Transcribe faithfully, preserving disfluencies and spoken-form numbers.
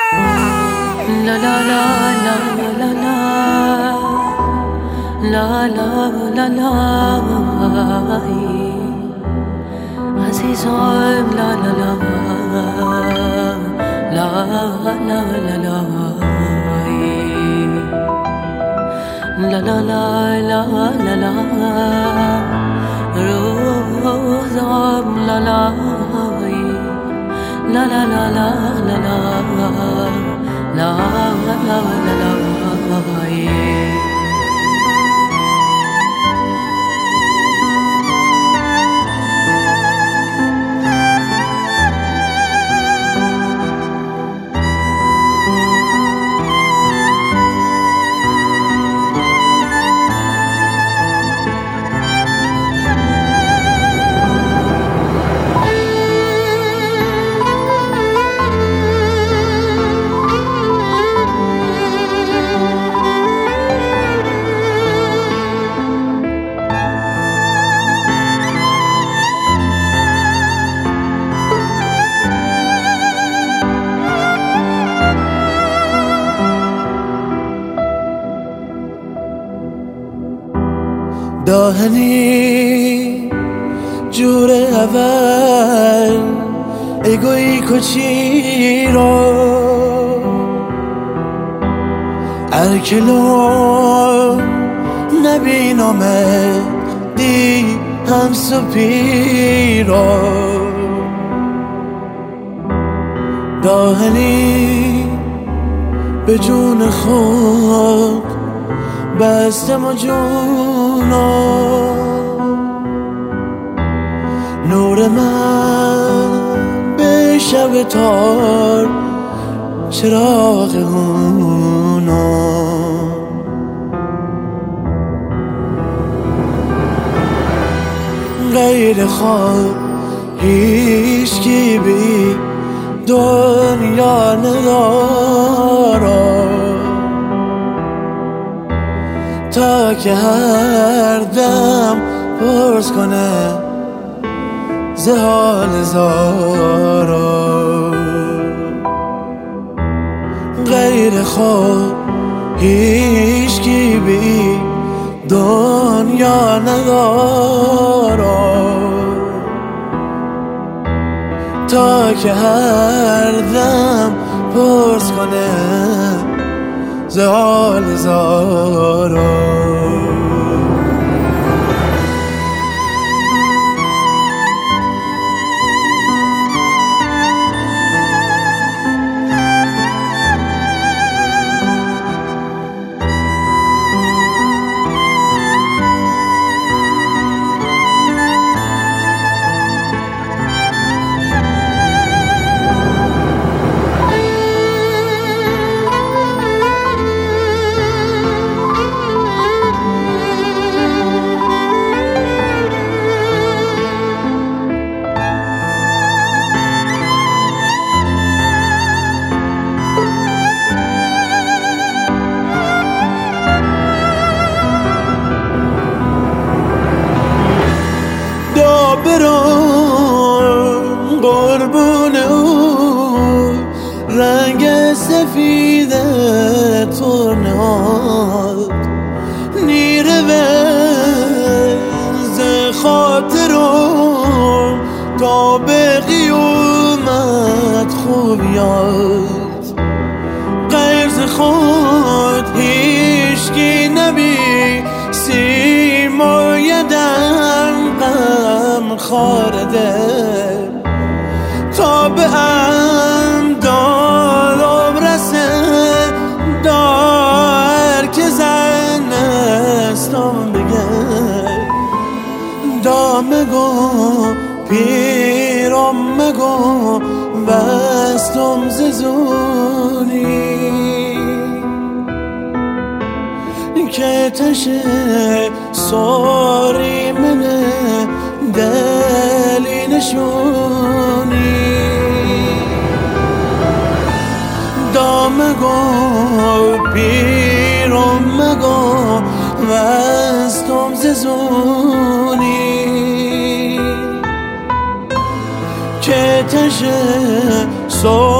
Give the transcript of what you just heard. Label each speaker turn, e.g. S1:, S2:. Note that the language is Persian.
S1: La la la la la la la la la la Azizam la la la la la la la La la la la la la Rozam la la La la la la la la La la la la
S2: داهنی جور اول اگوی کچی رو ارکلو نبینامد دی هم سپی رو داهنی به جون خود بستم و جونو نور من به شب تار چراغ اونو غیر خواب هیچ کی بی دنیا ندارم تا که هر دم پرس کنه زهال زارا غیر خود هیچ کی بی دنیا ندارا تا که هر دم پرس کنه زهال زارا برم قربون او رنگ سفید تو نهاد نیره ز خاطرم تا به قیامت خوب یاد غیر ز خود هیچکی نبی سیمایدم غم خارده تا به اندالم رسه دار که زنستم بگه دا مگو پیرم مگو بستم ززونی که تشه ساری منه دلی نشونی دامگو پیرم مگو وستم ززونی که تشه ساری